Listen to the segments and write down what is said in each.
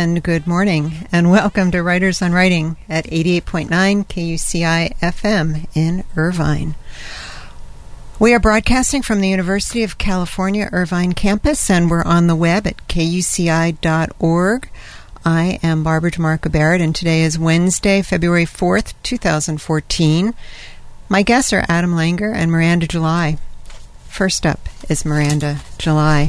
and good morning, and welcome to Writers on Writing at 88.9 KUCI FM in Irvine. We are broadcasting from the University of California, Irvine campus, and we're on the web at kuci.org. I am Barbara DeMarco Barrett, and today is Wednesday, February 4th, 2014. My guests are Adam Langer and Miranda July. First up is Miranda July.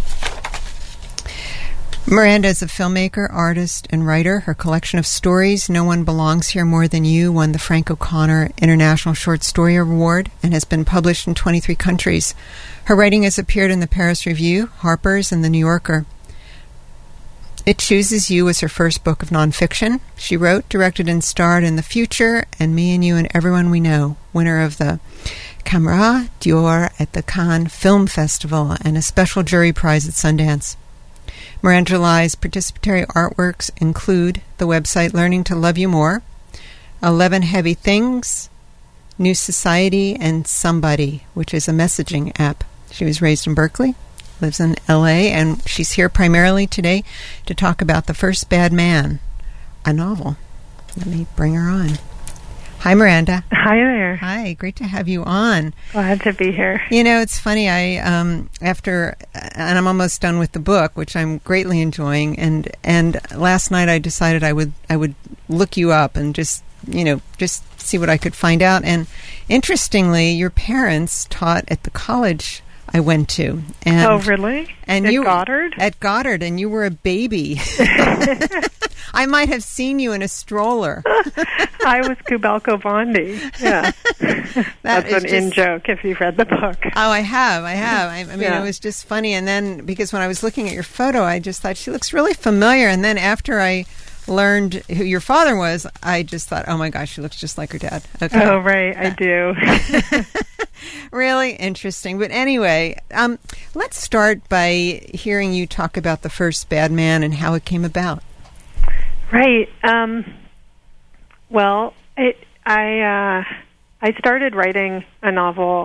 Miranda is a filmmaker, artist, and writer. Her collection of stories, No One Belongs Here More Than You, won the Frank O'Connor International Short Story Award and has been published in 23 countries. Her writing has appeared in the Paris Review, Harper's, and the New Yorker. It Chooses You was her first book of nonfiction. She wrote, directed, and starred in The Future and Me and You and Everyone We Know, winner of the Caméra d'Or at the Cannes Film Festival and a special jury prize at Sundance. Miranda July's participatory artworks include the website Learning to Love You More, 11 Heavy Things, New Society, and Somebody, which is a messaging app. She was raised in Berkeley, lives in L.A., and she's here primarily today to talk about The First Bad Man, a novel. Let me bring her on. Hi, Miranda. Hi there. Hi, great to have you on. Glad to be here. You know, it's funny, and I'm almost done with the book, which I'm greatly enjoying, and last night I decided I would look you up and just see what I could find out. And interestingly, your parents taught at the college I went to. And, oh, really? And at Goddard? At Goddard, and you were a baby. I might have seen you in a stroller. I was Kubelko Bondi. Yeah. That's an in-joke if you've read the book. Oh, I have. I mean, It was just funny. And then, because when I was looking at your photo, I just thought she looks really familiar. And then after I learned who your father was, I just thought, oh my gosh, she looks just like her dad. Okay. Oh, right, I do. Really interesting. But anyway, let's start by hearing you talk about The First Bad Man and how it came about. Right. Well, I started writing a novel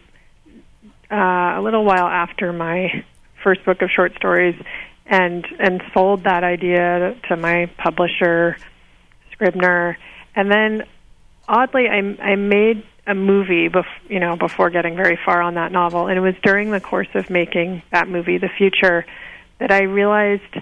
a little while after my first book of short stories, and sold that idea to my publisher, Scribner, and then oddly, I made a movie before getting very far on that novel, and it was during the course of making that movie, The Future, that I realized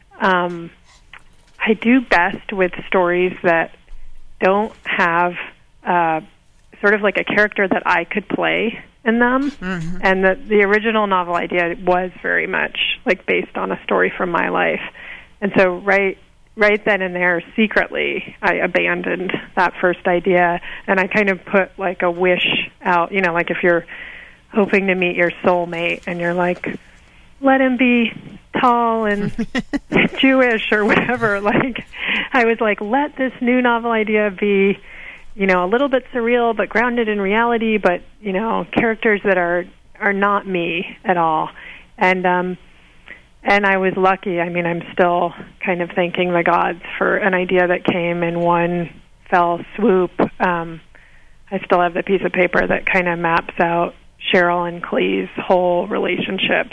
I do best with stories that don't have sort of like a character that I could play in them. Mm-hmm. And the original novel idea was very much like based on a story from my life. And so right then and there, secretly, I abandoned that first idea, and I kind of put like a wish out, like if you're hoping to meet your soulmate and you're like, let him be tall and Jewish or whatever. Like, I was like, let this new novel idea be, a little bit surreal but grounded in reality, but, characters that are not me at all. And I was lucky. I mean, I'm still kind of thanking the gods for an idea that came in one fell swoop. I still have the piece of paper that kind of maps out Cheryl and Clee's whole relationship.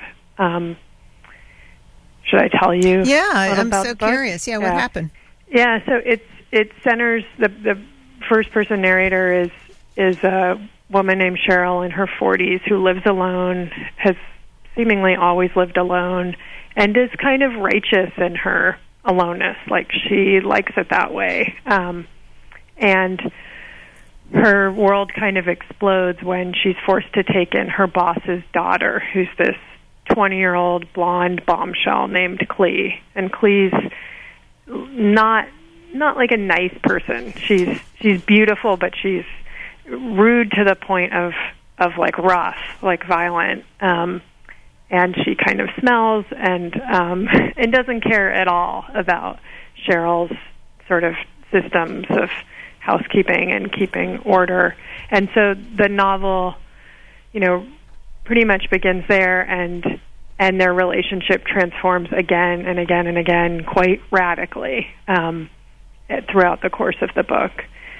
Should I tell you? Yeah, I'm so curious. Yeah, what happened? Yeah, so it centers the first person narrator is a woman named Cheryl in her 40s who lives alone, has seemingly always lived alone, and is kind of righteous in her aloneness. Like, she likes it that way. And her world kind of explodes when she's forced to take in her boss's daughter, who's this 20-year-old blonde bombshell named Clee. And Clee's not like a nice person. She's beautiful, but she's rude to the point of like rough, like violent. And she kind of smells and doesn't care at all about Cheryl's sort of systems of housekeeping and keeping order. And so the novel, pretty much begins there, and their relationship transforms again and again and again quite radically throughout the course of the book.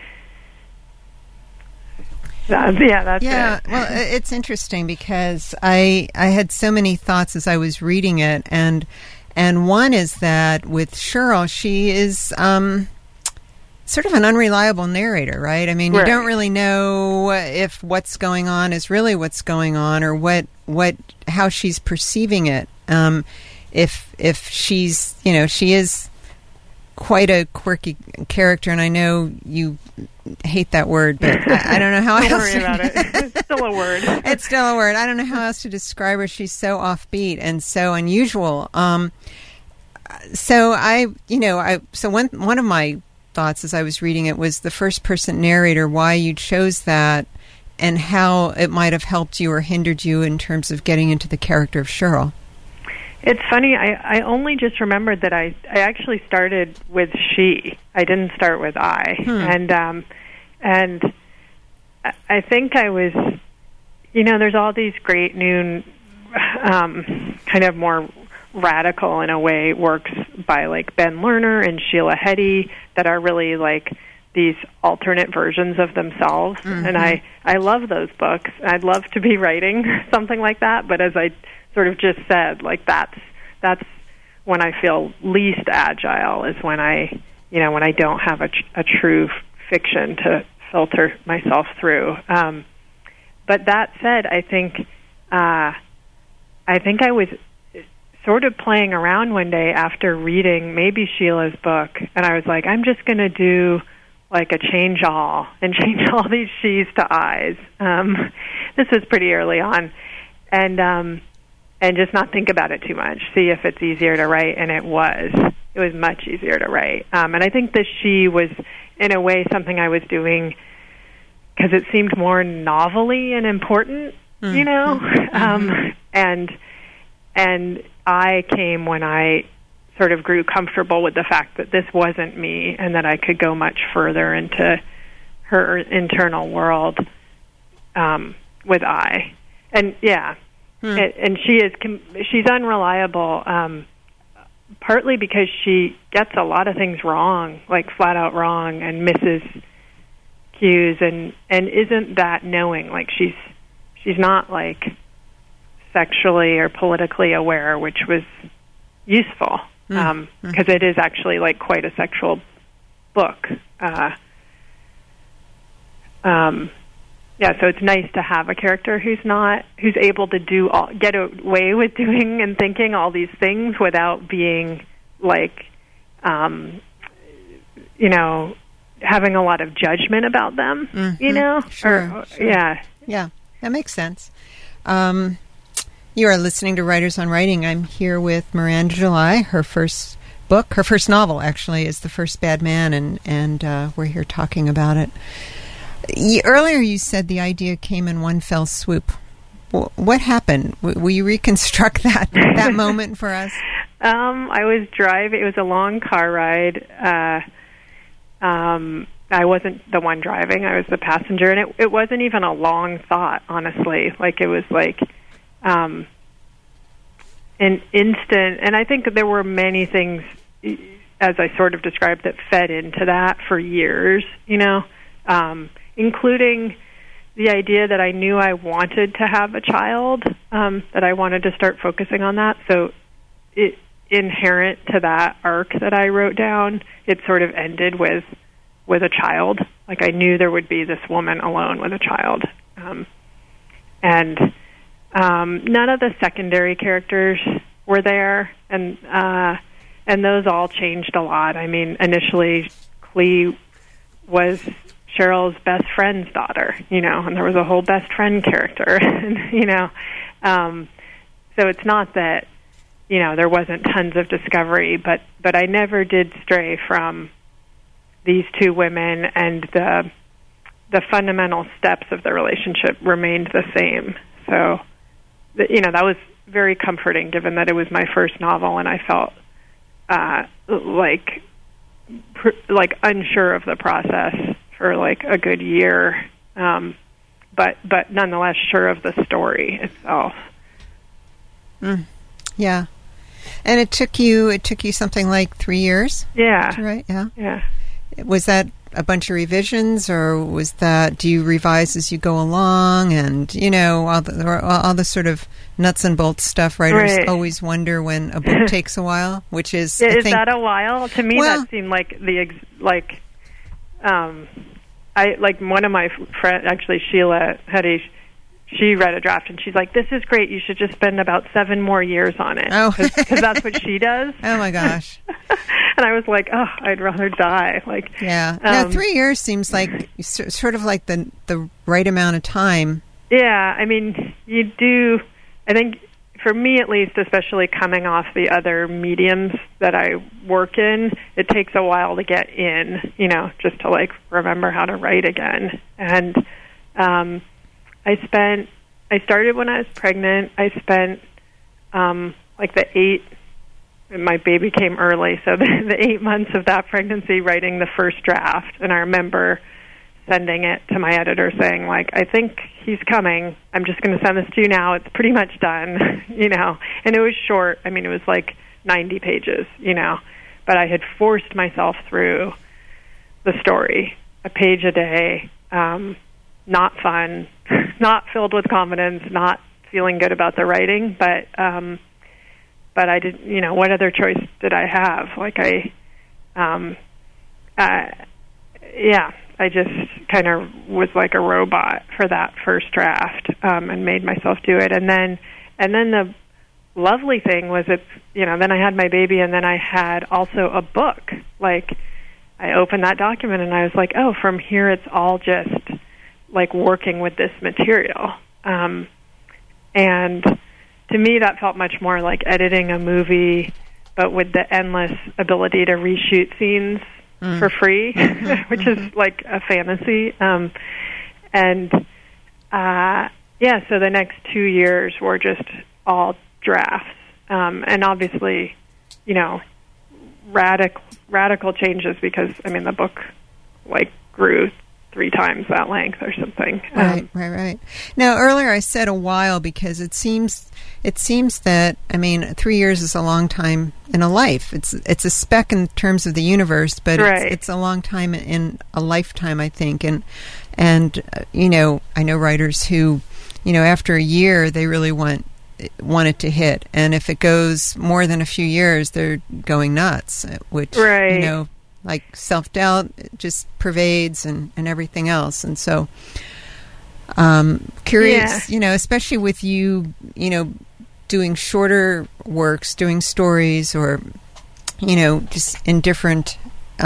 That's it. Well, it's interesting because I had so many thoughts as I was reading it, and And one is that with Cheryl, she is sort of an unreliable narrator, right? I mean, you don't really know if what's going on is really what's going on, or how she's perceiving it. If she's, she is quite a quirky character, and I know you hate that word, but I don't know how else. Don't worry about it. It's still a word. It's still a word. I don't know how else to describe her. She's so offbeat and so unusual. So one of my thoughts as I was reading it was the first person narrator, why you chose that, and how it might have helped you or hindered you in terms of getting into the character of Cheryl. It's funny, I only just remembered that I actually started with she. I didn't start with I. And I think I was, there's all these great new kind of more radical, in a way, works by like Ben Lerner and Sheila Heti that are really like these alternate versions of themselves. Mm-hmm. And I love those books. I'd love to be writing something like that, but as I sort of just said, like that's when I feel least agile, is when I don't have a true fiction to filter myself through. But that said, I think I was sort of playing around one day after reading maybe Sheila's book, and I was like, I'm just going to do like a change all and change all these she's to I's. This was pretty early on, and just not think about it too much, see if it's easier to write, and it was much easier to write. And I think the she was, in a way, something I was doing because it seemed more novel-y and important, and I came when I sort of grew comfortable with the fact that this wasn't me, and that I could go much further into her internal world with I. And yeah, and she's unreliable, partly because she gets a lot of things wrong, like flat out wrong, and misses cues, and isn't that knowing. Like she's not like sexually or politically aware, which was useful, because it is actually like quite a sexual book. So it's nice to have a character who's able to get away with doing and thinking all these things without being like, having a lot of judgment about them, Sure. Yeah, that makes sense. You are listening to Writers on Writing. I'm here with Miranda July. Her first novel, actually, is The First Bad Man, and we're here talking about it. Earlier you said the idea came in one fell swoop. What happened? Will you reconstruct that moment for us? I was driving. It was a long car ride. I wasn't the one driving. I was the passenger, and it wasn't even a long thought, honestly. Like, it was like an instant. And I think that there were many things, as I sort of described, that fed into that for years, including the idea that I knew I wanted to have a child, that I wanted to start focusing on that. So inherent to that arc that I wrote down, it sort of ended with a child. Like, I knew there would be this woman alone with a child. And none of the secondary characters were there, and those all changed a lot. I mean, initially, Clee was Cheryl's best friend's daughter, and there was a whole best friend character, so it's not that, there wasn't tons of discovery, but I never did stray from these two women, and the fundamental steps of the relationship remained the same. So, that was very comforting, given that it was my first novel, and I felt like unsure of the process for like a good year, but nonetheless sure of the story itself. Yeah, and it took you something like 3 years. Yeah, to write? Yeah. Yeah. Was that a bunch of revisions, or do you revise as you go along? And, all the sort of nuts and bolts stuff writers always wonder when a book takes a while, which is... Yeah, is that a while? To me, that seemed like one of my friends, actually Sheila she read a draft and she's like, "This is great. You should just spend about 7 more years on it." Oh, because that's what she does. Oh my gosh! And I was like, "Oh, I'd rather die." Yeah. Now 3 years seems like sort of like the right amount of time. Yeah, I mean, you do. I think for me, at least, especially coming off the other mediums that I work in, it takes a while to get in. Just to remember how to write again. And I started when I was pregnant. I spent my baby came early, so the 8 months of that pregnancy writing the first draft. And I remember sending it to my editor saying, "I think he's coming. I'm just going to send this to you now. It's pretty much done," And it was short. I mean, it was 90 pages, But I had forced myself through the story, a page a day, not fun, not filled with confidence, not feeling good about the writing, but I did. What other choice did I have? I just kind of was like a robot for that first draft, and made myself do it. And then the lovely thing was then I had my baby, and then I had also a book. I opened that document and I was like, oh, from here it's all just working with this material. And to me that felt much more like editing a movie, but with the endless ability to reshoot scenes for free, which is like a fantasy. So the next 2 years were just all drafts. And obviously, radical changes because, the book grew 3 times that length or something. Right. Now, earlier I said a while because it seems that 3 years is a long time in a life. It's a speck in terms of the universe, but it's a long time in a lifetime, I think. And I know writers who, after a year they really want it to hit, and if it goes more than a few years, they're going nuts. Which self-doubt just pervades and everything else. And so curious, especially with you, doing shorter works, doing stories, or just in different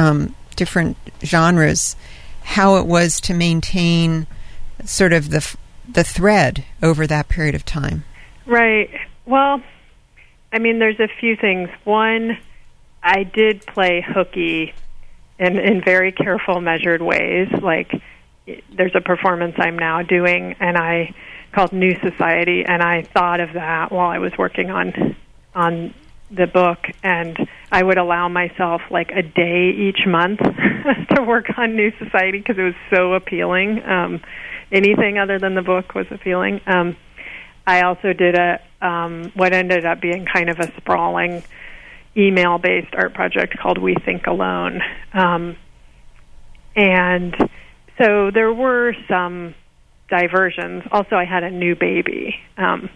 genres, how it was to maintain sort of the thread over that period of time. Right. Well, there's a few things. One, I did play hooky in very careful, measured ways. There's a performance I'm now doing, and called New Society, and I thought of that while I was working on the book, and I would allow myself a day each month to work on New Society because it was so appealing. Anything other than the book was appealing. I also did what ended up being kind of a sprawling email-based art project called We Think Alone. And so there were some diversions. Also, I had a new baby. And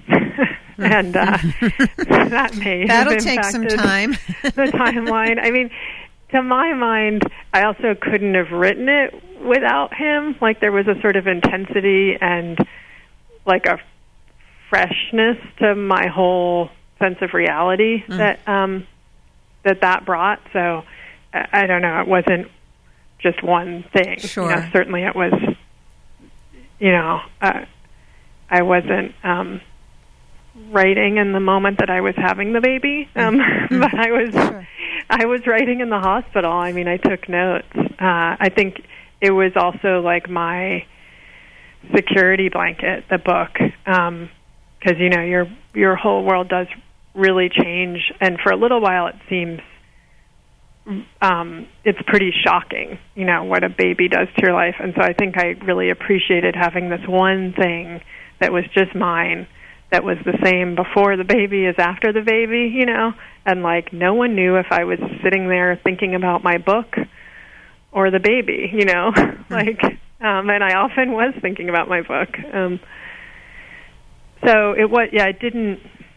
that may That'll have take some time. The timeline. To my mind, I also couldn't have written it without him. There was a sort of intensity and a freshness to my whole sense of reality that brought. So I don't know. It wasn't just one thing. Sure. Certainly it was. I wasn't writing in the moment that I was having the baby, but I was writing in the hospital. I took notes. I think it was also my security blanket, the book, because your whole world does really change, and for a little while it seems it's pretty shocking, what a baby does to your life. And so I think I really appreciated having this one thing that was just mine, that was the same before the baby as after the baby, and no one knew if I was sitting there thinking about my book or the baby, you know, like, and I often was thinking about my book. So it was, yeah, it didn't,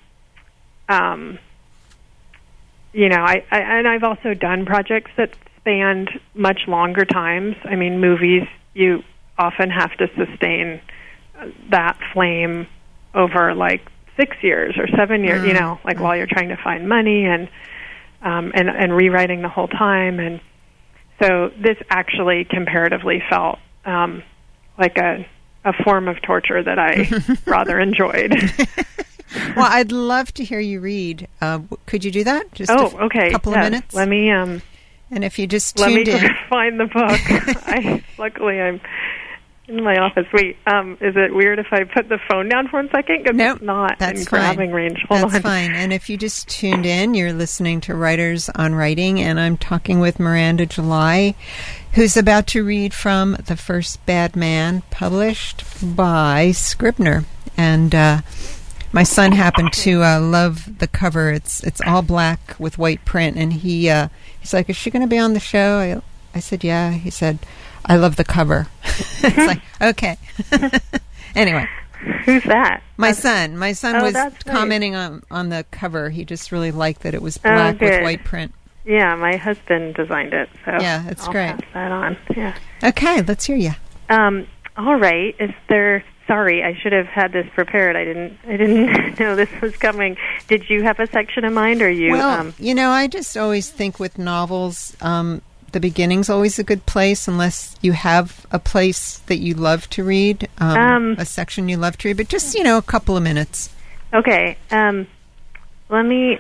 you know, and I've also done projects that spanned much longer times. I mean, movies, you often have to sustain that flame over like 6 years or 7 years, you know, like while you're trying to find money and rewriting the whole time. And so this actually comparatively felt like a form of torture that I rather enjoyed. Well, I'd love to hear you read. Could you do that? Just okay. A couple of minutes? Let me... and if you just tuned in... Let me find the book. Luckily, I'm in my office. Wait, is it weird if I put the phone down for 1 second? Because it's not in grabbing range. Hold on. That's fine. And if you just tuned in, you're listening to Writers on Writing, and I'm talking with Miranda July, who's about to read from The First Bad Man, published by Scribner. And my son happened to love the cover. It's all black with white print, and he's like, "Is she going to be on the show?" I said, "Yeah." He said, "I love the cover." It's like, okay. Anyway. Who's that? My son. My son was commenting nice. on the cover. He just really liked that it was black with white print. Yeah, my husband designed it. So yeah, it's great. I'll pass that on. Yeah. Okay, let's hear you. All right. Is there... Sorry, I should have had this prepared. I didn't know this was coming. Did you have a section in mind, or you? Well, you know, I just always think with novels, the beginning's always a good place, unless you have a place that you love to read, a section you love to read. But just, you know, a couple of minutes. Okay. Let me.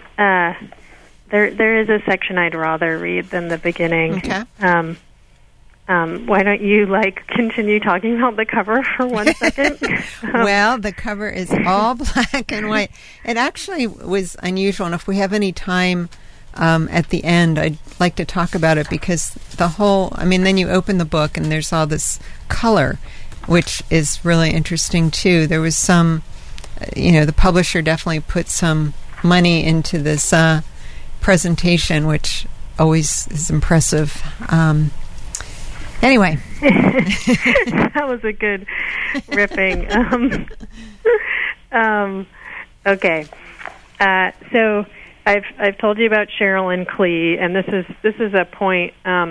There is a section I'd rather read than the beginning. Okay. Why don't you continue talking about the cover for 1 second? Well, the cover is all black and white. It actually was unusual, and if we have any time at the end, I'd like to talk about it, because then you open the book and there's all this color, which is really interesting too. There was some, the publisher definitely put some money into this presentation, which always is impressive. Anyway. That was a good ripping. Okay. So I've told you about Cheryl and Clee, and this is a point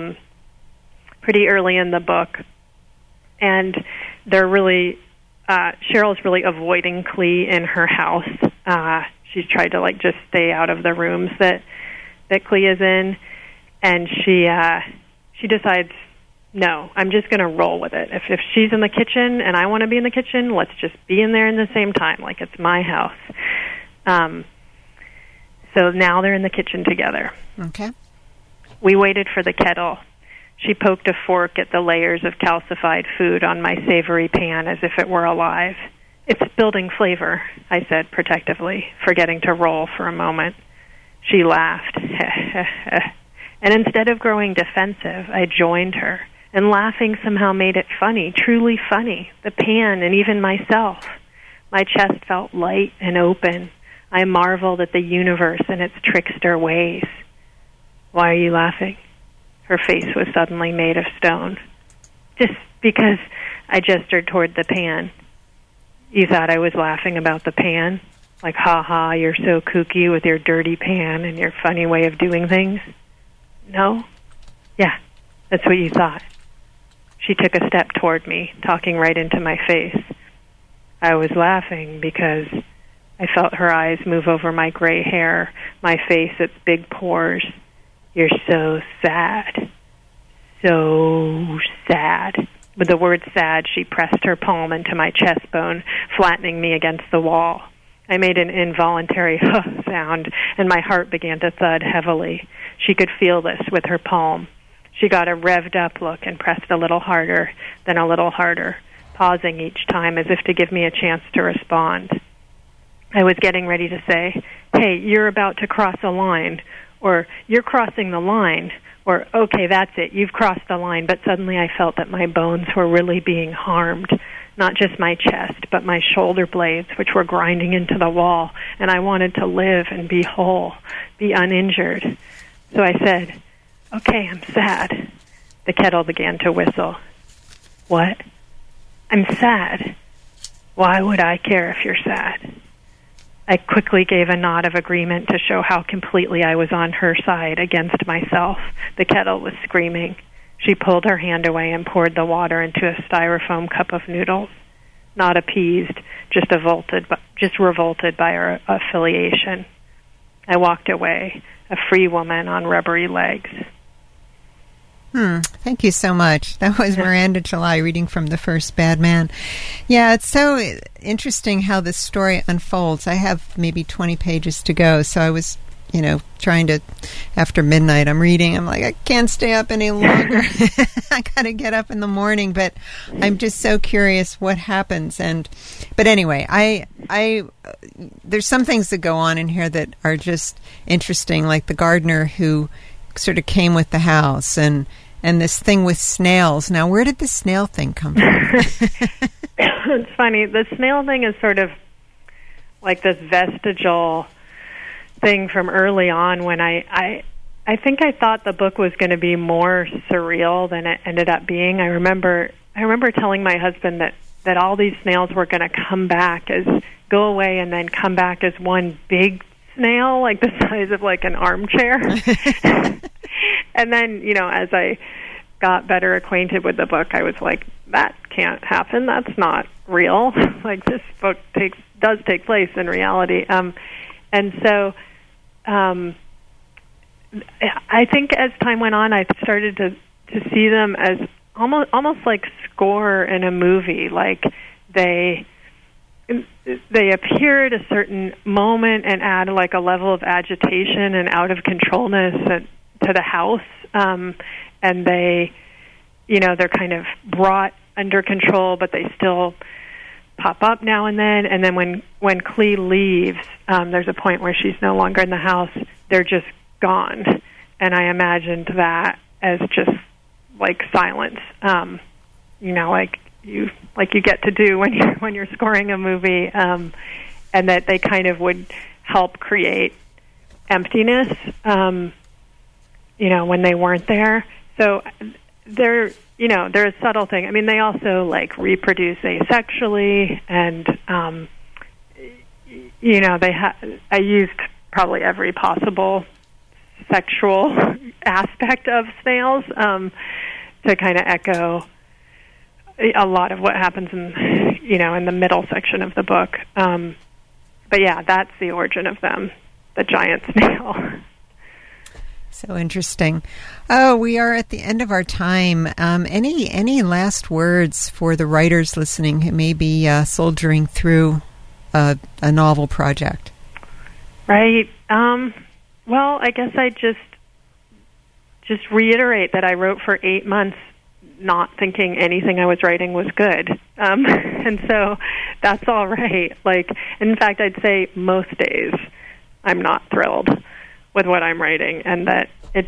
pretty early in the book, and they're really Cheryl's really avoiding Clee in her house. She's tried to just stay out of the rooms that Clee is in, and she decides, no, I'm just going to roll with it. If she's in the kitchen and I want to be in the kitchen, let's just be in there in the same time, like it's my house. So now they're in the kitchen together. Okay. We waited for the kettle. She poked a fork at the layers of calcified food on my savory pan as if it were alive. It's building flavor, I said protectively, forgetting to roll for a moment. She laughed. And instead of growing defensive, I joined her. And laughing somehow made it funny, truly funny, the pan and even myself. My chest felt light and open. I marveled at the universe and its trickster ways. Why are you laughing? Her face was suddenly made of stone. Just because, I gestured toward the pan. You thought I was laughing about the pan? Like, ha-ha, you're so kooky with your dirty pan and your funny way of doing things? No? Yeah, that's what you thought. She took a step toward me, talking right into my face. I was laughing because I felt her eyes move over my gray hair, my face, its big pores. You're so sad. So sad. With the word sad, she pressed her palm into my chest bone, flattening me against the wall. I made an involuntary huh sound, and my heart began to thud heavily. She could feel this with her palm. She got a revved-up look and pressed a little harder, then a little harder, pausing each time as if to give me a chance to respond. I was getting ready to say, hey, you're about to cross a line, or you're crossing the line, or okay, that's it, you've crossed the line, but suddenly I felt that my bones were really being harmed, not just my chest, but my shoulder blades, which were grinding into the wall, and I wanted to live and be whole, be uninjured. So I said, okay, I'm sad. The kettle began to whistle. What? I'm sad. Why would I care if you're sad? I quickly gave a nod of agreement to show how completely I was on her side against myself. The kettle was screaming. She pulled her hand away and poured the water into a styrofoam cup of noodles. Not appeased, just revolted by her affiliation. I walked away, a free woman on rubbery legs. Thank you so much. That was Miranda July reading from The First Bad Man. Yeah, it's so interesting how this story unfolds. I have maybe 20 pages to go, so I was, trying to, after midnight, I'm reading. I'm like, I can't stay up any longer. I got to get up in the morning, but I'm just so curious what happens. But anyway, I there's some things that go on in here that are just interesting, like the gardener who sort of came with the house and this thing with snails. Now, where did the snail thing come from? It's funny. The snail thing is sort of like this vestigial thing from early on when I think I thought the book was going to be more surreal than it ended up being. I remember telling my husband that all these snails were going to go away and then come back as one big snail, like the size of like an armchair. And then, as I got better acquainted with the book, I was like, that can't happen. That's not real. Like, this book does take place in reality. And so I think as time went on, I started to see them as almost like score in a movie. Like they appear at a certain moment and add like a level of agitation and out of controlness to the house, and they're kind of brought under control, but they still pop up now and then. And then when Clee leaves, there's a point where she's no longer in the house. They're just gone, and I imagined that as just like silence, like you get to do when you're scoring a movie, and that they kind of would help create emptiness, when they weren't there. So they're a subtle thing. I mean, they also like reproduce asexually, and I used probably every possible sexual aspect of snails to kind of echo a lot of what happens in the middle section of the book. But yeah, that's the origin of them, the giant snail. So interesting. Oh, we are at the end of our time. Any last words for the writers listening who may be soldiering through a novel project? Right. Well, I guess I just reiterate that I wrote for 8 months not thinking anything I was writing was good. And so that's all right. Like, in fact, I'd say most days I'm not thrilled with what I'm writing, and that it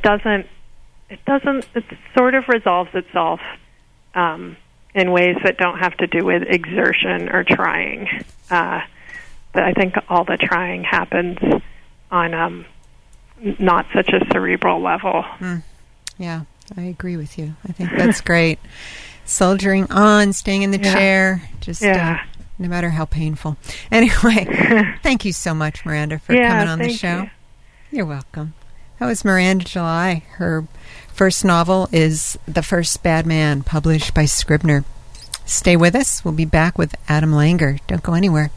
sort of resolves itself in ways that don't have to do with exertion or trying. But I think all the trying happens on not such a cerebral level. Yeah, I agree with you. I think that's great. Soldiering on, staying in the chair, just no matter how painful. Anyway, thank you so much, Miranda, for coming on the show. You're welcome. That was Miranda July. Her first novel is The First Bad Man, published by Scribner. Stay with us. We'll be back with Adam Langer. Don't go anywhere.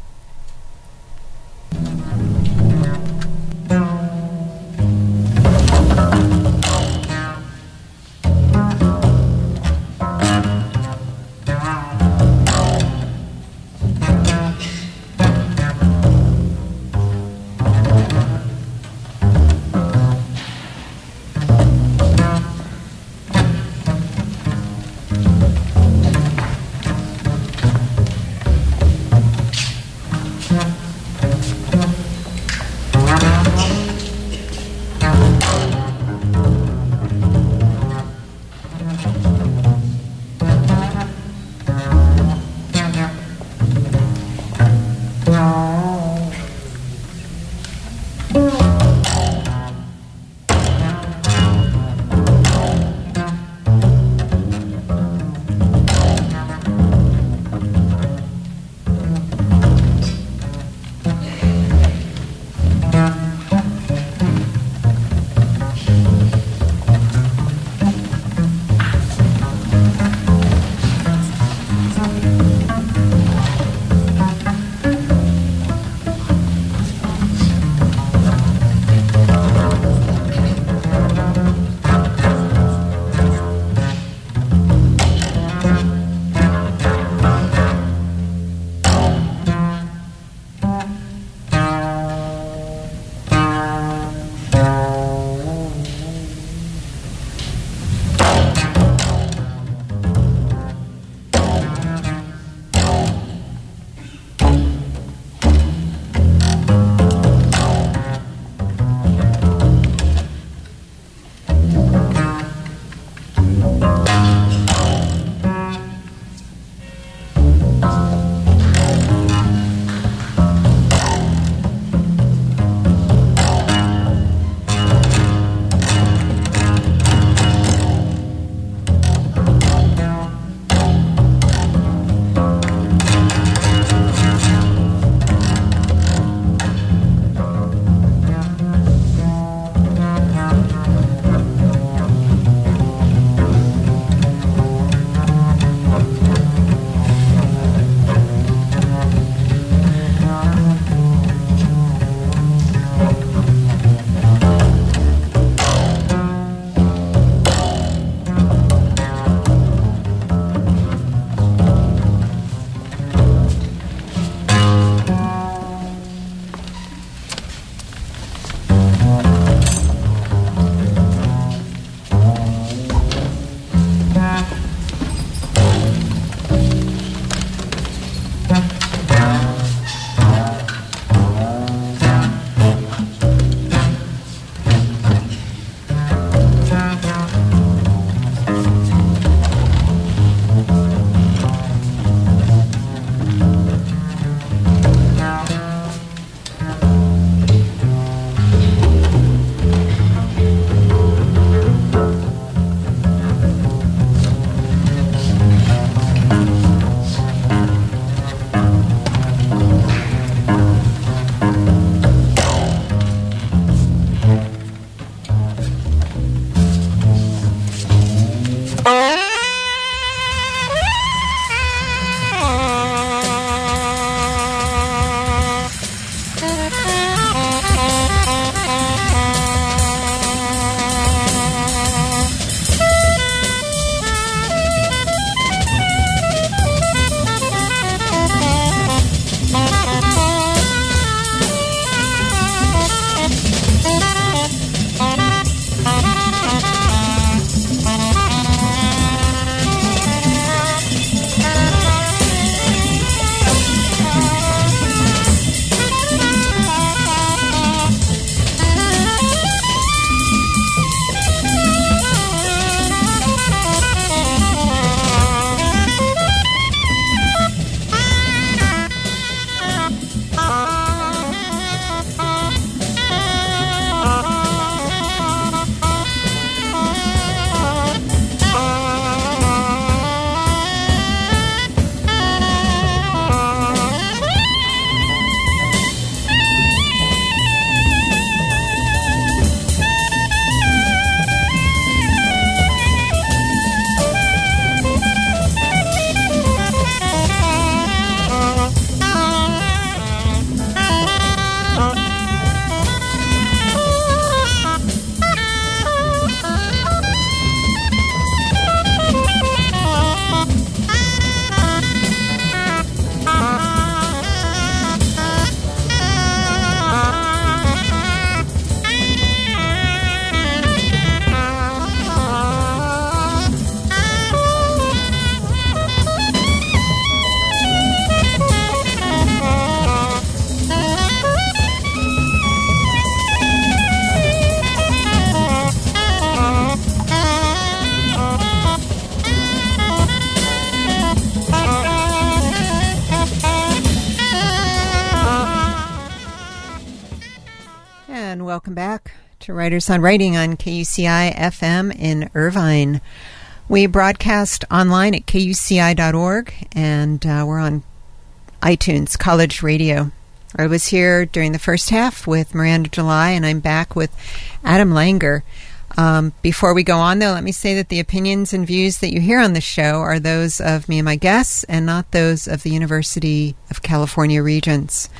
welcome back to Writers on Writing on KUCI FM in Irvine. We broadcast online at kuci.org, and we're on iTunes, College Radio. I was here during the first half with Miranda July, and I'm back with Adam Langer. Before we go on, though, let me say that the opinions and views that you hear on the show are those of me and my guests, and not those of the University of California Regents.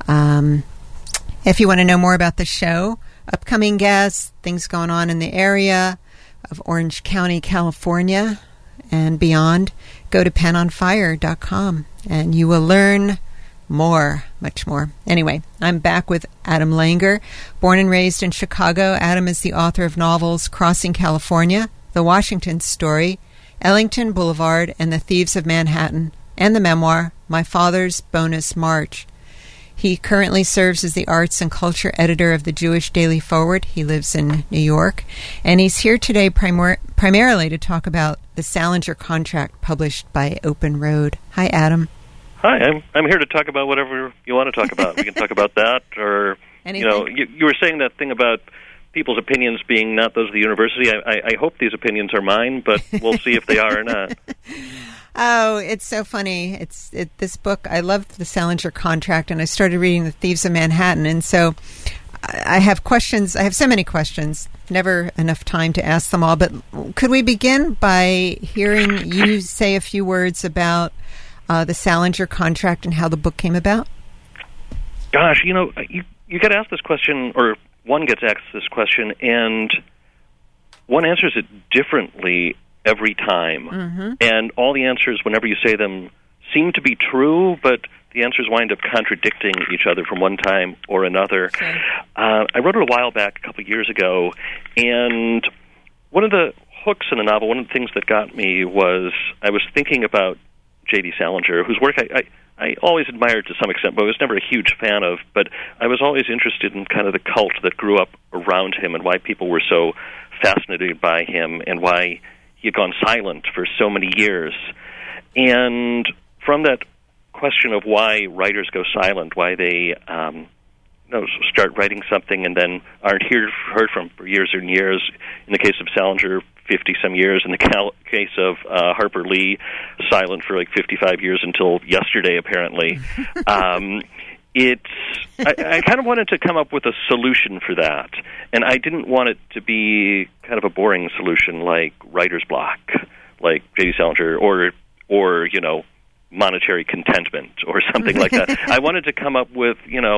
If you want to know more about the show, upcoming guests, things going on in the area of Orange County, California, and beyond, go to penonfire.com, and you will learn more, much more. Anyway, I'm back with Adam Langer. Born and raised in Chicago, Adam is the author of novels Crossing California, The Washington Story, Ellington Boulevard, and The Thieves of Manhattan, and the memoir My Father's Bonus March. He currently serves as the arts and culture editor of the Jewish Daily Forward. He lives in New York. And he's here today primarily to talk about the Salinger contract published by Open Road. Hi, Adam. Hi, I'm here to talk about whatever you want to talk about. We can talk about that, or, anything. You were saying that thing about people's opinions being not those of the university. I hope these opinions are mine, but we'll see if they are or not. Oh, it's so funny. This book, I loved the Salinger contract, and I started reading The Thieves of Manhattan, and so I have questions. I have so many questions, never enough time to ask them all, but could we begin by hearing you say a few words about the Salinger contract and how the book came about? Gosh, you get asked this question, or one gets asked this question, and one answers it differently every time. Mm-hmm. And all the answers, whenever you say them, seem to be true, but the answers wind up contradicting each other from one time or another. Okay. I wrote it a while back, a couple of years ago, and one of the hooks in the novel, one of the things that got me was I was thinking about J.D. Salinger, whose work I always admired to some extent, but I was never a huge fan of. But I was always interested in kind of the cult that grew up around him and why people were so fascinated by him and why he had gone silent for so many years. And from that question of why writers go silent, why they start writing something and then aren't heard from for years and years, in the case of Salinger, 50-some years, in the case of Harper Lee, silent for like 55 years until yesterday, apparently. I kind of wanted to come up with a solution for that, and I didn't want it to be kind of a boring solution like writer's block, like J.D. Salinger, or monetary contentment or something like that. I wanted to come up with,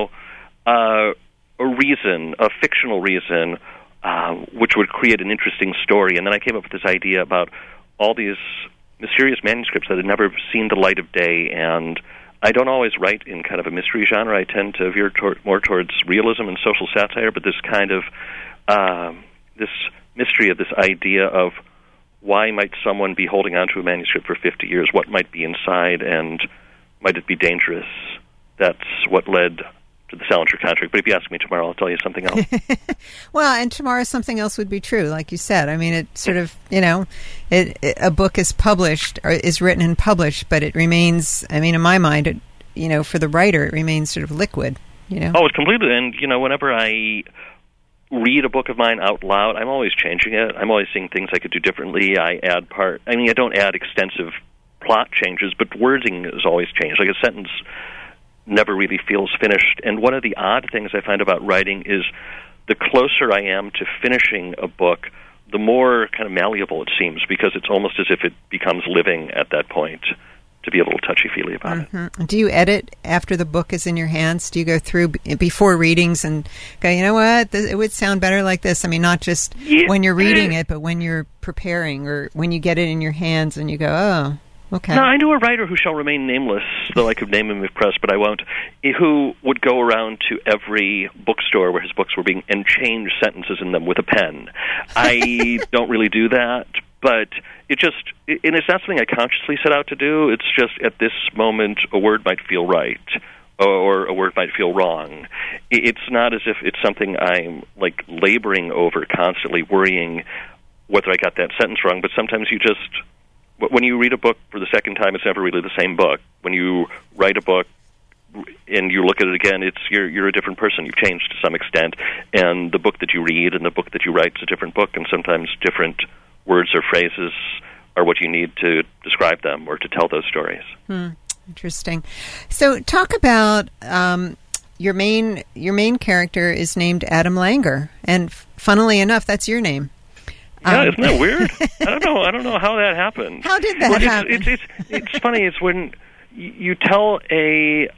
a reason, a fictional reason, which would create an interesting story. And then I came up with this idea about all these mysterious manuscripts that had never seen the light of day, and I don't always write in kind of a mystery genre. I tend to veer more towards realism and social satire, but this kind of this mystery of this idea of why might someone be holding on to a manuscript for 50 years? What might be inside, and might it be dangerous? That's what led to the Salinger contract. But if you ask me tomorrow, I'll tell you something else. Well, and tomorrow something else would be true, like you said. I mean, it sort of, a book is published, or is written and published, but it remains, in my mind, for the writer, it remains sort of liquid, Oh, it's completely, and, whenever I read a book of mine out loud, I'm always changing it. I'm always seeing things I could do differently. I don't add extensive plot changes, but wording is always changed. Like a sentence never really feels finished. And one of the odd things I find about writing is the closer I am to finishing a book, the more kind of malleable it seems, because it's almost as if it becomes living at that point, to be a little touchy-feely about it. Do you edit after the book is in your hands? Do you go through before readings and go, you know what, it would sound better like this? I mean, not just when you're reading it, but when you're preparing or when you get it in your hands and you go, oh, okay. No, I knew a writer who shall remain nameless, though I could name him if pressed, but I won't, who would go around to every bookstore where his books were being and change sentences in them with a pen. I don't really do that, but it's not something I consciously set out to do. It's just at this moment a word might feel right or a word might feel wrong. It's not as if it's something I'm like laboring over constantly, worrying whether I got that sentence wrong, but sometimes you just... When you read a book for the second time, it's never really the same book. When you write a book, and you look at it again, you're a different person. You've changed to some extent, and the book that you read and the book that you write is a different book, and sometimes different words or phrases are what you need to describe them or to tell those stories. Interesting. So talk about your main character is named Adam Langer, and funnily enough, that's your name. Yeah, isn't that weird? I don't know how that happened. How did that happen? It's funny. It's when you tell a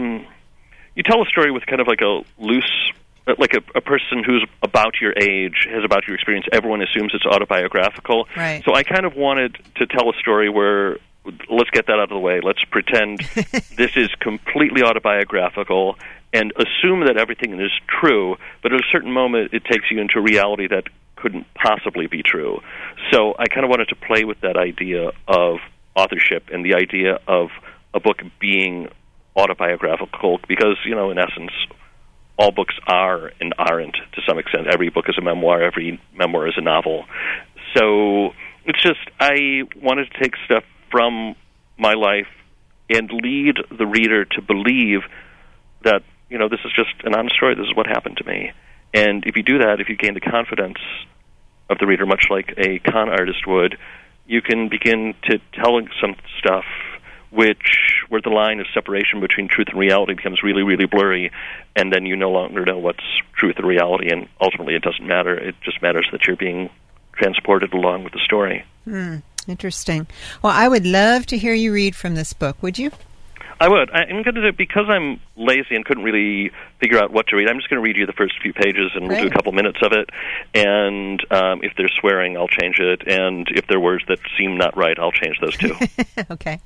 story with kind of like a loose, like a person who's about your age has about your experience. Everyone assumes it's autobiographical. Right. So I kind of wanted to tell a story where, let's get that out of the way. Let's pretend this is completely autobiographical and assume that everything is true, but at a certain moment it takes you into a reality that couldn't possibly be true. So I kind of wanted to play with that idea of authorship and the idea of a book being autobiographical because, in essence, all books are and aren't to some extent. Every book is a memoir. Every memoir is a novel. So it's just I wanted to take stuff from my life and lead the reader to believe that, this is just an honest story. This is what happened to me. And if you do that, if you gain the confidence of the reader, much like a con artist would, you can begin to tell some stuff where the line of separation between truth and reality becomes really, really blurry, and then you no longer know what's truth and reality, and ultimately it doesn't matter. It just matters that you're being transported along with the story. Interesting. Well, I would love to hear you read from this book. Would you? I would. I'm going to, because I'm lazy and couldn't really figure out what to read, I'm just going to read you the first few pages, and we'll do a couple minutes of it. And if there's swearing, I'll change it. And if there are words that seem not right, I'll change those too. Okay.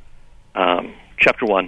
Chapter 1.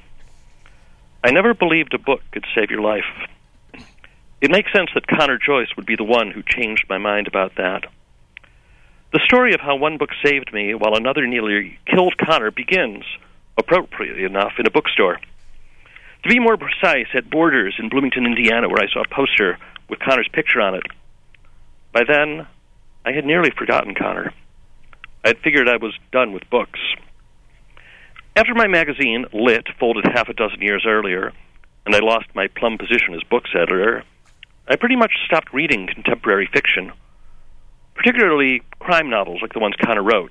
I never believed a book could save your life. It makes sense that Connor Joyce would be the one who changed my mind about that. The story of how one book saved me while another nearly killed Connor begins, appropriately enough, in a bookstore. To be more precise, at Borders in Bloomington, Indiana, where I saw a poster with Connor's picture on it. By then, I had nearly forgotten Connor. I had figured I was done with books. After my magazine, Lit, folded half a dozen years earlier, and I lost my plum position as books editor, I pretty much stopped reading contemporary fiction, particularly crime novels like the ones Connor wrote.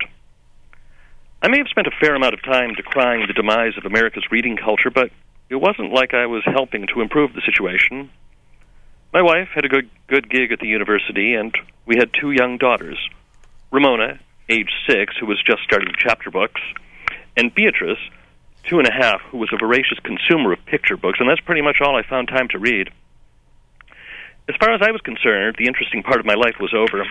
I may have spent a fair amount of time decrying the demise of America's reading culture, but it wasn't like I was helping to improve the situation. My wife had a good gig at the university, and we had 2 young daughters, Ramona, age 6, who was just starting chapter books, and Beatrice, 2.5, who was a voracious consumer of picture books, and that's pretty much all I found time to read. As far as I was concerned, the interesting part of my life was over.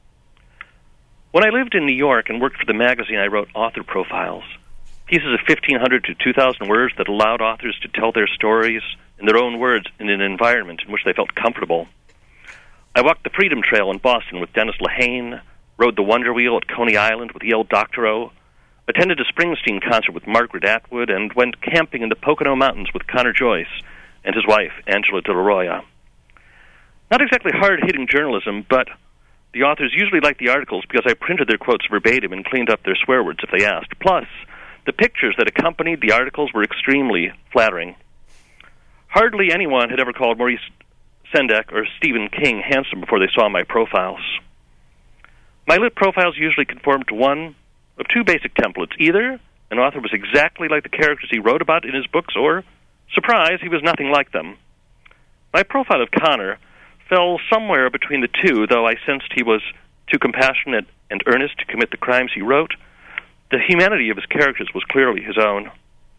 When I lived in New York and worked for the magazine, I wrote author profiles, pieces of 1,500 to 2,000 words that allowed authors to tell their stories in their own words in an environment in which they felt comfortable. I walked the Freedom Trail in Boston with Dennis Lehane, rode the Wonder Wheel at Coney Island with Yale Doctorow, attended a Springsteen concert with Margaret Atwood, and went camping in the Pocono Mountains with Connor Joyce and his wife, Angela De La Roya. Not exactly hard-hitting journalism, but the authors usually liked the articles because I printed their quotes verbatim and cleaned up their swear words if they asked. Plus, the pictures that accompanied the articles were extremely flattering. Hardly anyone had ever called Maurice Sendak or Stephen King handsome before they saw my profiles. My lit profiles usually conformed to one of 2 basic templates. Either an author was exactly like the characters he wrote about in his books, or, surprise, he was nothing like them. My profile of Connor fell somewhere between the 2, though I sensed he was too compassionate and earnest to commit the crimes he wrote. The humanity of his characters was clearly his own.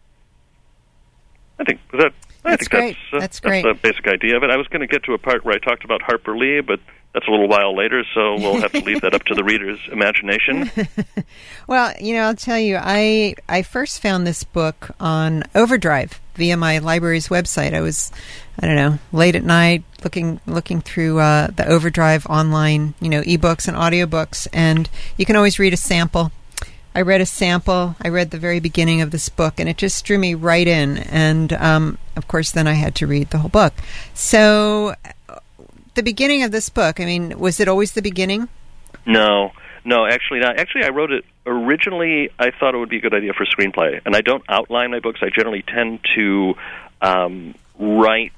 I think that's great. That's the basic idea of it. I was going to get to a part where I talked about Harper Lee, but that's a little while later, so we'll have to leave that up to the reader's imagination. Well, I'll tell you, I first found this book on Overdrive via my library's website. I was, late at night looking through the Overdrive online, ebooks and audiobooks, and you can always read a sample. I read a sample. I read the very beginning of this book, and it just drew me right in. And, of course, then I had to read the whole book. So the beginning of this book, was it always the beginning? No. No, actually not. Actually, I wrote it originally. I thought it would be a good idea for a screenplay, and I don't outline my books. I generally tend to write.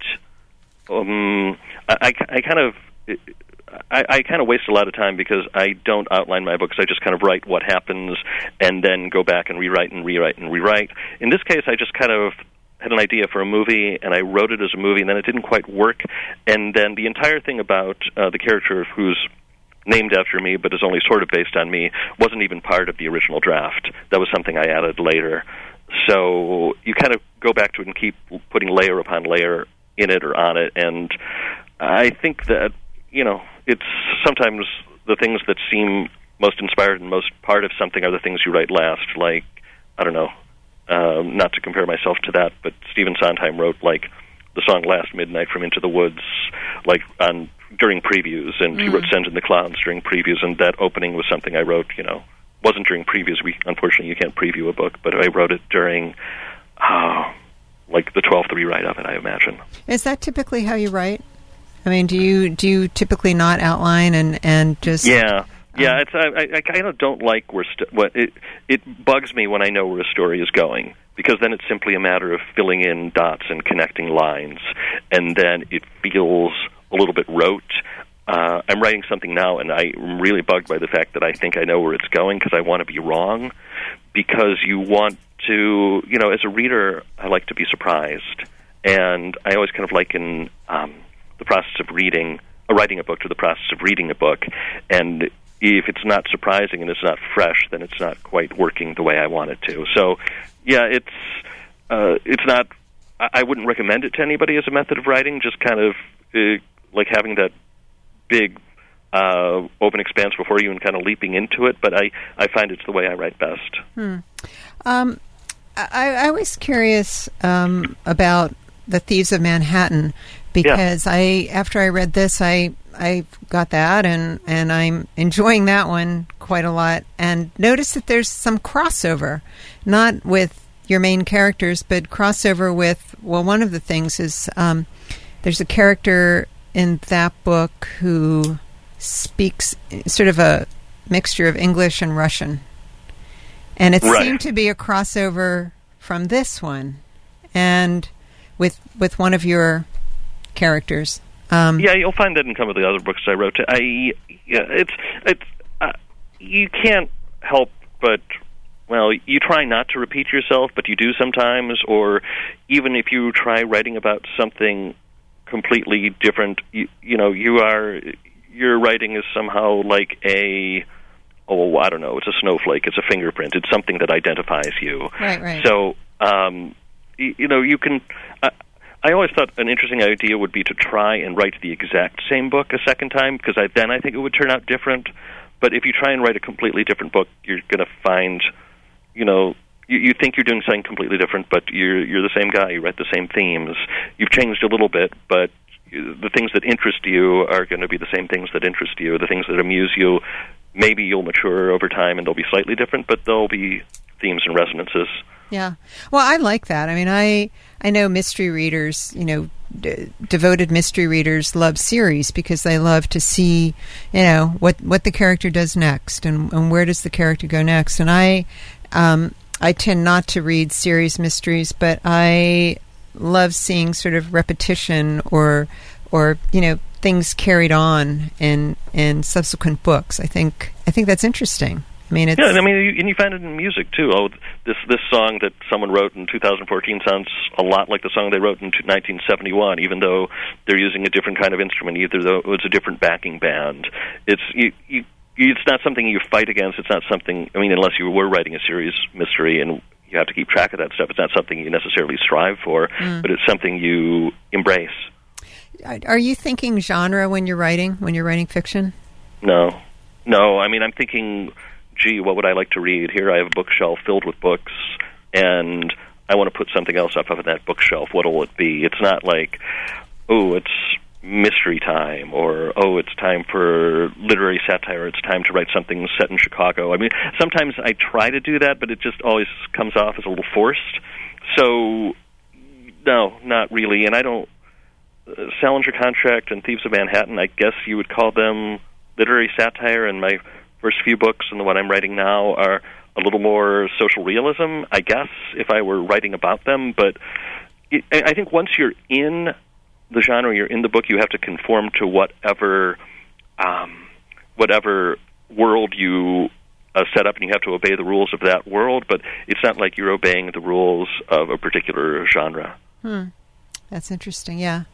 I kind of waste a lot of time because I don't outline my books. I just kind of write what happens and then go back and rewrite and rewrite and rewrite. In this case, I just kind of had an idea for a movie, and I wrote it as a movie, and then it didn't quite work. And then the entire thing about the character who's named after me but is only sort of based on me wasn't even part of the original draft. That was something I added later. So you kind of go back to it and keep putting layer upon layer in it or on it, and I think that, it's sometimes the things that seem most inspired and most part of something are the things you write last. Like, I don't know, not to compare myself to that, but Stephen Sondheim wrote, like, the song Last Midnight from Into the Woods, like, during previews, and he wrote Send in the Clowns during previews, and that opening was something I wrote, wasn't during previews. Unfortunately, you can't preview a book, but I wrote it during, like, the 12th rewrite of it, I imagine. Is that typically how you write? I mean, do you typically not outline and just... Yeah. Yeah, I kind of don't like it bugs me when I know where a story is going, because then it's simply a matter of filling in dots and connecting lines, and then it feels a little bit rote. I'm writing something now, and I'm really bugged by the fact that I think I know where it's going because I want to be wrong, because you want to, as a reader, I like to be surprised, and I always kind of liken the process of writing a book to the process of reading a book, and if it's not surprising and it's not fresh, then it's not quite working the way I want it to. So, yeah, it's not. I wouldn't recommend it to anybody as a method of writing. Just kind of like having that big open expanse before you and kind of leaping into it. But I find it's the way I write best. I was curious about The Thieves of Manhattan, because after I read this, I got that, and I'm enjoying that one quite a lot, and noticed that there's some crossover, not with your main characters, but crossover with, one of the things is there's a character in that book who speaks sort of a mixture of English and Russian, and it seemed to be a crossover from this one, and with one of your characters. You'll find that in some of the other books I wrote. You can't help but, you try not to repeat yourself, but you do sometimes. Or even if you try writing about something completely different, your writing is somehow like I don't know, it's a snowflake, it's a fingerprint, it's something that identifies you. Right. So, you can. I always thought an interesting idea would be to try and write the exact same book a second time, because I think it would turn out different. But if you try and write a completely different book, you're going to find, you think you're doing something completely different, but you're the same guy. You write the same themes. You've changed a little bit, but the things that interest you are going to be the same things that interest you. The things that amuse you, maybe you'll mature over time and they'll be slightly different, but they'll be themes and resonances. Yeah. Well, I like that. I mean, I know mystery readers, devoted mystery readers love series because they love to see, what the character does next and where does the character go next. And I tend not to read series mysteries, but I love seeing sort of repetition or things carried on in subsequent books. I think that's interesting. And you find it in music too. This song that someone wrote in 2014 sounds a lot like the song they wrote in 1971, even though they're using a different kind of instrument. Either though it's a different backing band. It's not something you fight against. It's not something. Unless you were writing a serious mystery and you have to keep track of that stuff, it's not something you necessarily strive for, but it's something you embrace. Are you thinking genre when you're writing fiction? No. I'm thinking, gee, what would I like to read? Here I have a bookshelf filled with books, and I want to put something else up on that bookshelf. What will it be? It's not like, it's mystery time, or, it's time for literary satire, it's time to write something set in Chicago. Sometimes I try to do that, but it just always comes off as a little forced. So, no, not really. And I don't... Salinger Contract and Thieves of Manhattan, I guess you would call them literary satire, and my first few books and the one I'm writing now are a little more social realism, I guess, if I were writing about them. But I think once you're in the genre, you're in the book, you have to conform to whatever world you set up, and you have to obey the rules of that world. But it's not like you're obeying the rules of a particular genre. That's interesting. Yeah.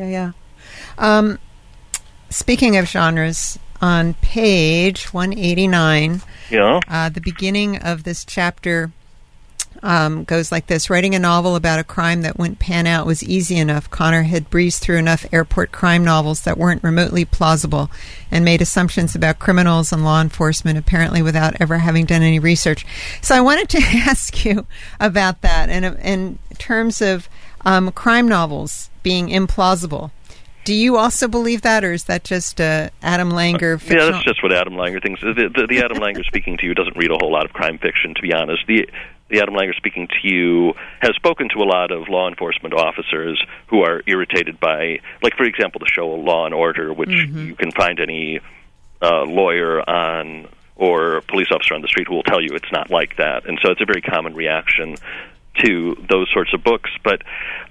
Speaking of genres, on page 189, the beginning of this chapter goes like this. Writing a novel about a crime that wouldn't pan out was easy enough. Connor had breezed through enough airport crime novels that weren't remotely plausible and made assumptions about criminals and law enforcement, apparently without ever having done any research. So I wanted to ask you about that. And in terms of crime novels being implausible, do you also believe that, or is that just Adam Langer fictional? Yeah, that's just what Adam Langer thinks. The Adam Langer speaking to you doesn't read a whole lot of crime fiction, to be honest. The Adam Langer speaking to you has spoken to a lot of law enforcement officers who are irritated by, like, for example, the show Law and Order, which you can find any lawyer on or police officer on the street who will tell you it's not like that. And so it's a very common reaction to those sorts of books. But,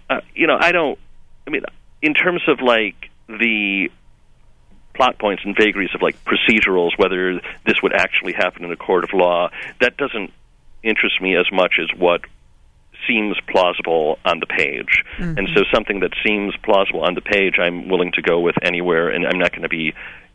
in terms of, like, the plot points and vagaries of, like, procedurals, whether this would actually happen in a court of law, that doesn't interest me as much as what seems plausible on the page. And so something that seems plausible on the page, I'm willing to go with anywhere, and I'm not going to be,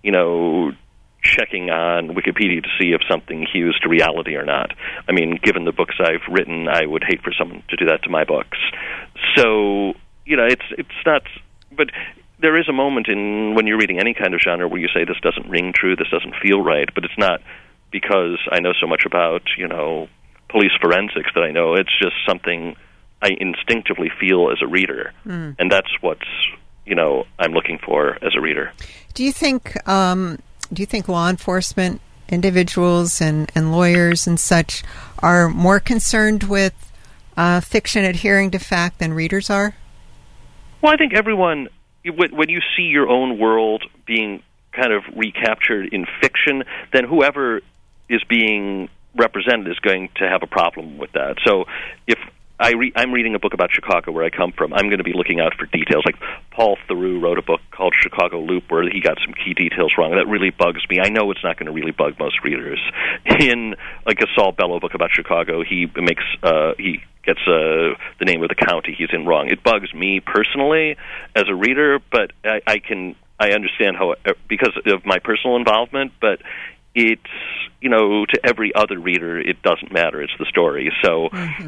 checking on Wikipedia to see if something hews to reality or not. I mean, given the books I've written, I would hate for someone to do that to my books. So, it's not... But there is a moment when you're reading any kind of genre where you say, this doesn't ring true, this doesn't feel right, but it's not because I know so much about, police forensics that I know. It's just something I instinctively feel as a reader, and that's what's, I'm looking for as a reader. Do you think law enforcement individuals and lawyers and such are more concerned with fiction adhering to fact than readers are? Well, I think everyone, when you see your own world being kind of recaptured in fiction, then whoever is being represented is going to have a problem with that. So if I'm reading a book about Chicago, where I come from, I'm going to be looking out for details. Like Paul Theroux wrote a book called Chicago Loop where he got some key details wrong. That really bugs me. I know it's not going to really bug most readers. In like a Saul Bellow book about Chicago, he gets the name of the county he's in wrong. It bugs me personally as a reader, but I understand how, because of my personal involvement, but it's, to every other reader, it doesn't matter. It's the story. So,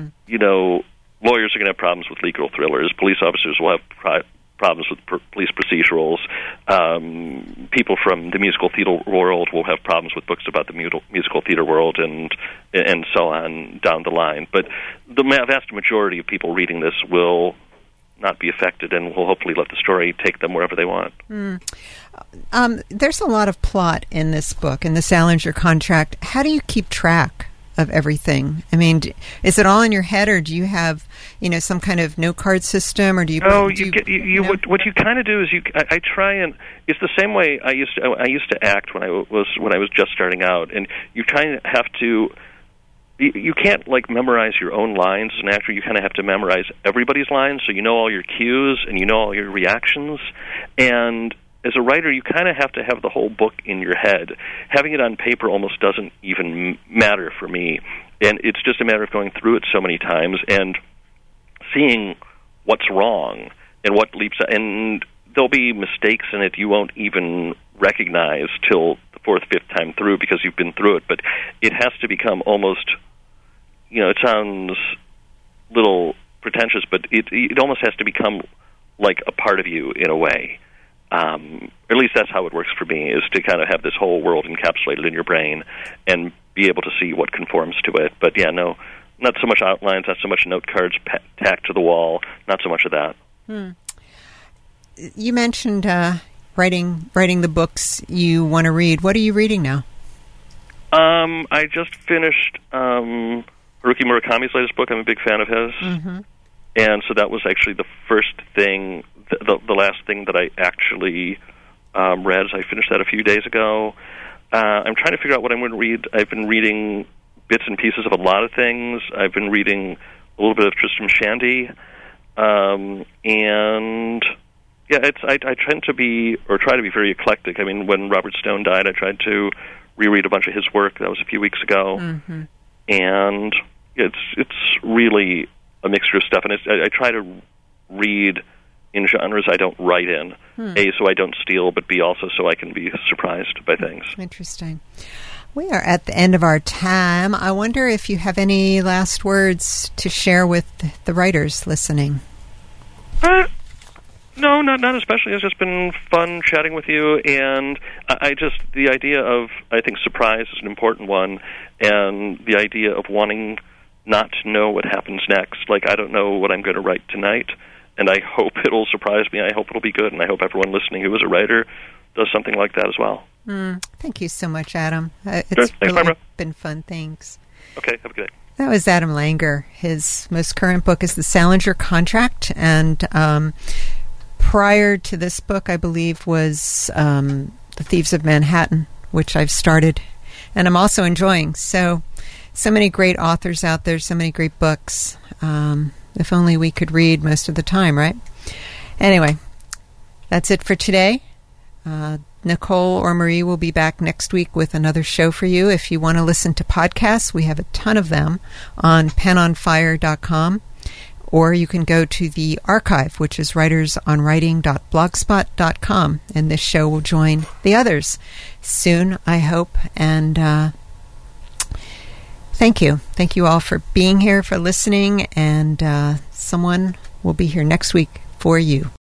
lawyers are going to have problems with legal thrillers. Police officers will have problems with police procedurals. People from the musical theater world will have problems with books about the musical theater world, and so on down the line. But the vast majority of people reading this will not be affected and will hopefully let the story take them wherever they want. There's a lot of plot in this book, in the Salinger Contract. How do you keep track of everything? I mean, is it all in your head, or do you have, some kind of note card system, or do you? What you kind of do is I try, and it's the same way I used to act when I was just starting out, and you kind of have to. You can't, like, memorize your own lines as an actor. You kind of have to memorize everybody's lines, so you know all your cues and you know all your reactions. And as a writer, you kind of have to have the whole book in your head. Having it on paper almost doesn't even matter for me. And it's just a matter of going through it so many times and seeing what's wrong and what leaps out. And there'll be mistakes in it you won't even recognize till the fourth, fifth time through because you've been through it. But it has to become almost, it sounds a little pretentious, but it almost has to become like a part of you in a way. Or at least that's how it works for me, is to kind of have this whole world encapsulated in your brain and be able to see what conforms to it. But yeah, no, not so much outlines, not so much note cards tacked to the wall, not so much of that. You mentioned writing the books you want to read. What are you reading now? I just finished Haruki Murakami's latest book. I'm a big fan of his. And so that was actually the first thing, the last thing that I actually read. I finished that a few days ago. I'm trying to figure out what I'm going to read. I've been reading bits and pieces of a lot of things. I've been reading a little bit of Tristram Shandy, and yeah, I tend to be, or try to be, very eclectic. I mean, when Robert Stone died, I tried to reread a bunch of his work. That was a few weeks ago, and it's really a mixture of stuff. And I try to read in genres I don't write in. A, so I don't steal, but B, also so I can be surprised by things. Interesting. We are at the end of our time. I wonder if you have any last words to share with the writers listening. No, not especially. It's just been fun chatting with you, and the idea of, I think, surprise is an important one, and the idea of wanting not to know what happens next. Like, I don't know what I'm going to write tonight, and I hope it'll surprise me. I hope it'll be good, and I hope everyone listening who is a writer does something like that as well. Thank you so much, Adam. It's really been fun. Thanks. Okay, have a good day. That was Adam Langer. His most current book is The Salinger Contract, and prior to this book, I believe, was The Thieves of Manhattan, which I've started, and I'm also enjoying. So many great authors out there, so many great books. If only we could read most of the time, right? Anyway, that's it for today. Nicole or Marie will be back next week with another show for you. If you want to listen to podcasts, we have a ton of them on penonfire.com, or you can go to the archive, which is writersonwriting.blogspot.com, and this show will join the others soon, I hope. And thank you. Thank you all for being here, for listening, and someone will be here next week for you.